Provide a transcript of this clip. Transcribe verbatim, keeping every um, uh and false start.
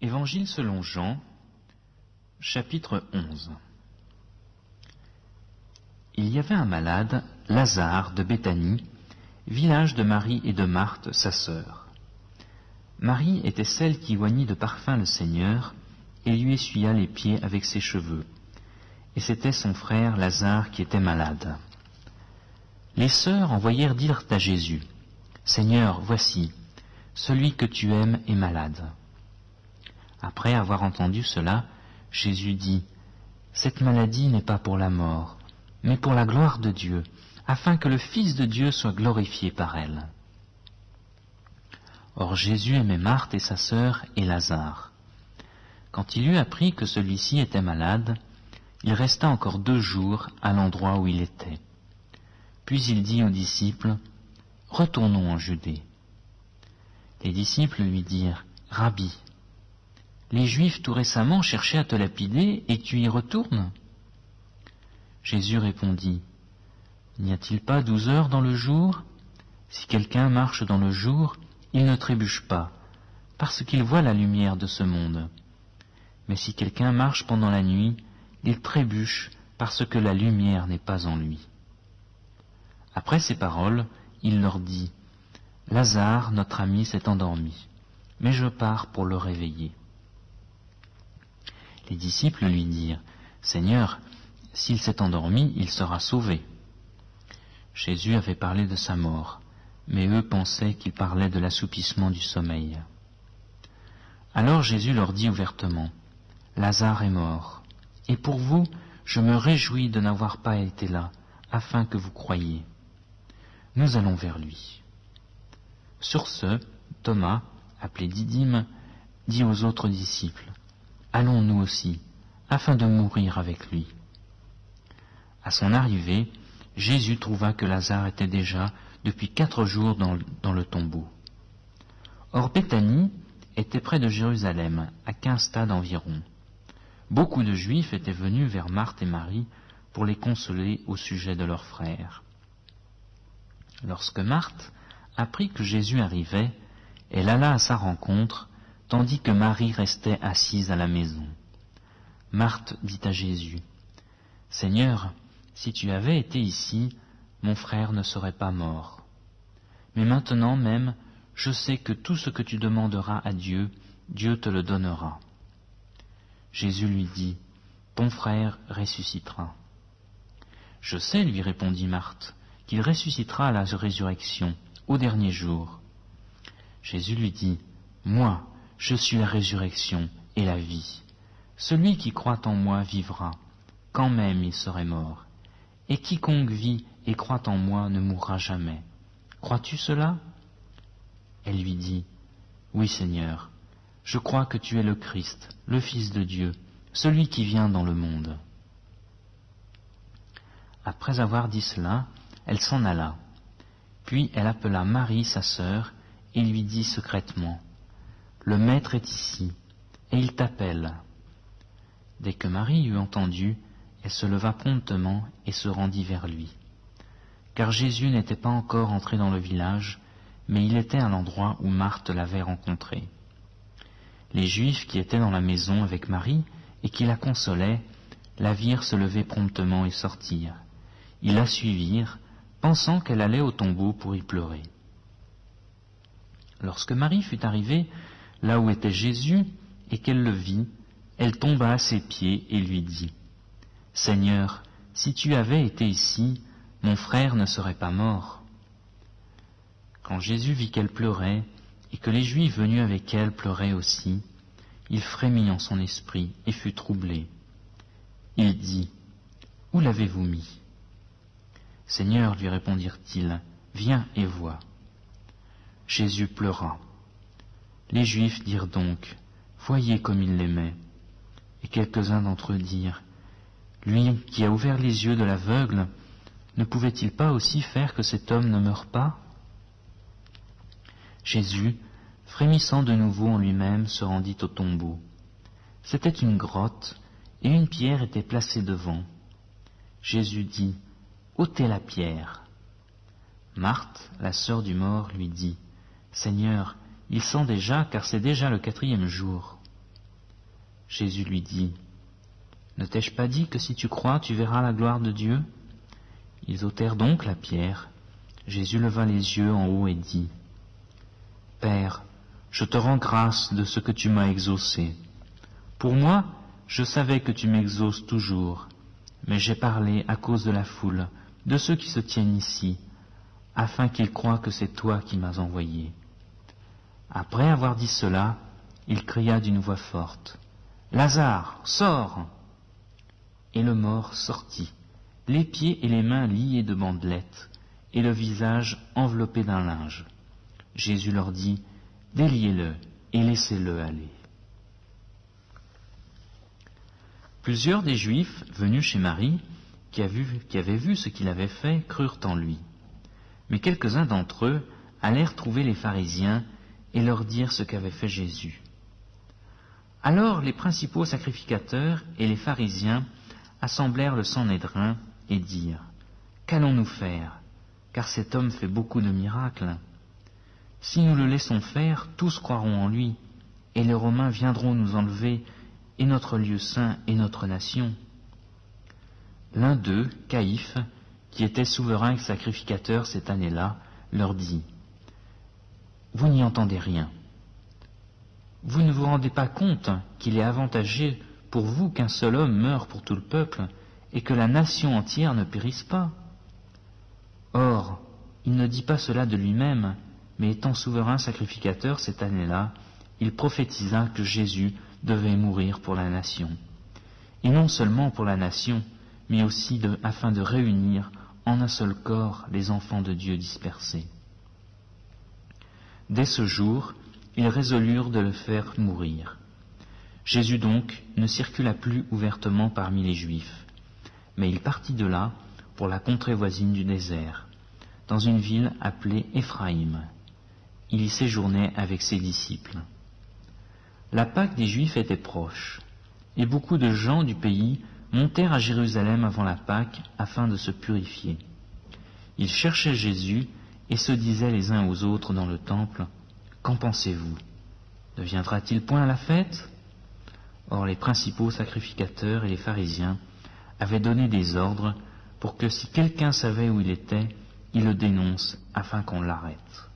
Évangile selon Jean, chapitre onze. Il y avait un malade, Lazare de Béthanie, village de Marie et de Marthe, sa sœur. Marie était celle qui oignit de parfum le Seigneur et lui essuya les pieds avec ses cheveux. Et c'était son frère Lazare qui était malade. Les sœurs envoyèrent dire à Jésus, « Seigneur, voici, celui que tu aimes est malade. » Après avoir entendu cela, Jésus dit, « Cette maladie n'est pas pour la mort, mais pour la gloire de Dieu, afin que le Fils de Dieu soit glorifié par elle. » Or Jésus aimait Marthe et sa sœur et Lazare. Quand il eut appris que celui-ci était malade, il resta encore deux jours à l'endroit où il était. Puis il dit aux disciples, « Retournons en Judée. » Les disciples lui dirent, « Rabbi, les Juifs tout récemment cherchaient à te lapider et tu y retournes ?» Jésus répondit, « N'y a-t-il pas douze heures dans le jour? Si quelqu'un marche dans le jour, il ne trébuche pas, parce qu'il voit la lumière de ce monde. Mais si quelqu'un marche pendant la nuit, il trébuche parce que la lumière n'est pas en lui. » Après ces paroles, il leur dit, « Lazare, notre ami, s'est endormi, mais je pars pour le réveiller. » Les disciples lui dirent, « Seigneur, s'il s'est endormi, il sera sauvé. » Jésus avait parlé de sa mort, mais eux pensaient qu'il parlait de l'assoupissement du sommeil. Alors Jésus leur dit ouvertement, « Lazare est mort, et pour vous, je me réjouis de n'avoir pas été là, afin que vous croyiez. Nous allons vers lui. » Sur ce, Thomas, appelé Didyme, dit aux autres disciples, « Allons nous aussi, afin de mourir avec lui. » À son arrivée, Jésus trouva que Lazare était déjà depuis quatre jours dans, dans le tombeau. Or Béthanie était près de Jérusalem, à quinze stades environ. Beaucoup de Juifs étaient venus vers Marthe et Marie pour les consoler au sujet de leur frère. Lorsque Marthe apprit que Jésus arrivait, elle alla à sa rencontre, tandis que Marie restait assise à la maison. Marthe dit à Jésus, « Seigneur, si tu avais été ici, mon frère ne serait pas mort. Mais maintenant même, je sais que tout ce que tu demanderas à Dieu, Dieu te le donnera. » Jésus lui dit, « Ton frère ressuscitera. » « Je sais, lui répondit Marthe, qu'il ressuscitera à la résurrection, au dernier jour. » Jésus lui dit, « Moi, je suis la résurrection et la vie. Celui qui croit en moi vivra, quand même il serait mort. Et quiconque vit et croit en moi ne mourra jamais. Crois-tu cela ?» Elle lui dit, « Oui, Seigneur, je crois que tu es le Christ, le Fils de Dieu, celui qui vient dans le monde. » Après avoir dit cela, elle s'en alla. Puis elle appela Marie, sa sœur, et lui dit secrètement, « Le Maître est ici, et il t'appelle. » Dès que Marie eut entendu, elle se leva promptement et se rendit vers lui. Car Jésus n'était pas encore entré dans le village, mais il était à l'endroit où Marthe l'avait rencontré. Les Juifs qui étaient dans la maison avec Marie et qui la consolaient, la virent se lever promptement et sortir. Ils la suivirent, pensant qu'elle allait au tombeau pour y pleurer. Lorsque Marie fut arrivée là où était Jésus et qu'elle le vit, elle tomba à ses pieds et lui dit, « Seigneur, si tu avais été ici, mon frère ne serait pas mort. » Quand Jésus vit qu'elle pleurait et que les Juifs venus avec elle pleuraient aussi, il frémit en son esprit et fut troublé. Il dit, « Où l'avez-vous mis ?» « Seigneur, lui répondirent-ils, viens et vois. » Jésus pleura. Les Juifs dirent donc, « Voyez comme il l'aimait. » Et quelques-uns d'entre eux dirent, « Lui qui a ouvert les yeux de l'aveugle, ne pouvait-il pas aussi faire que cet homme ne meure pas ?» Jésus, frémissant de nouveau en lui-même, se rendit au tombeau. C'était une grotte, et une pierre était placée devant. Jésus dit, « ôtez la pierre. » Marthe, la sœur du mort, lui dit, « Seigneur, il sent déjà, car c'est déjà le quatrième jour. » Jésus lui dit, « Ne t'ai-je pas dit que si tu crois, tu verras la gloire de Dieu ?» Ils ôtèrent donc la pierre. Jésus leva les yeux en haut et dit, « Père, je te rends grâce de ce que tu m'as exaucé. Pour moi, je savais que tu m'exauces toujours, mais j'ai parlé à cause de la foule, de ceux qui se tiennent ici, afin qu'ils croient que c'est toi qui m'as envoyé. » Après avoir dit cela, il cria d'une voix forte, « Lazare, sors !» Et le mort sortit, les pieds et les mains liés de bandelettes, et le visage enveloppé d'un linge. Jésus leur dit, « Déliez-le et laissez-le aller. » Plusieurs des Juifs venus chez Marie, qui, a vu, qui avaient vu ce qu'il avait fait, crurent en lui. Mais quelques-uns d'entre eux allèrent trouver les pharisiens et leur dirent ce qu'avait fait Jésus. Alors les principaux sacrificateurs et les pharisiens assemblèrent le Sanhédrin et dirent, « Qu'allons-nous faire? Car cet homme fait beaucoup de miracles. Si nous le laissons faire, tous croiront en lui, et les Romains viendront nous enlever, et notre lieu saint et notre nation. » L'un d'eux, Caïphe, qui était souverain sacrificateur cette année-là, leur dit, « Vous n'y entendez rien. Vous ne vous rendez pas compte qu'il est avantageux pour vous qu'un seul homme meure pour tout le peuple, et que la nation entière ne périsse pas? Or, il ne dit pas cela de lui-même, mais étant souverain sacrificateur cette année-là, il prophétisa que Jésus devait mourir pour la nation. Et non seulement pour la nation, mais aussi de, afin de réunir en un seul corps les enfants de Dieu dispersés. Dès ce jour, ils résolurent de le faire mourir. Jésus donc ne circula plus ouvertement parmi les Juifs, mais il partit de là pour la contrée voisine du désert, dans une ville appelée Éphraïm. Il y séjournait avec ses disciples. La Pâque des Juifs était proche, et beaucoup de gens du pays montèrent à Jérusalem avant la Pâque afin de se purifier. Ils cherchaient Jésus et se disaient les uns aux autres dans le temple, « Qu'en pensez-vous? Ne viendra-t-il point à la fête ?» Or les principaux sacrificateurs et les pharisiens avaient donné des ordres pour que si quelqu'un savait où il était, il le dénonce afin qu'on l'arrête.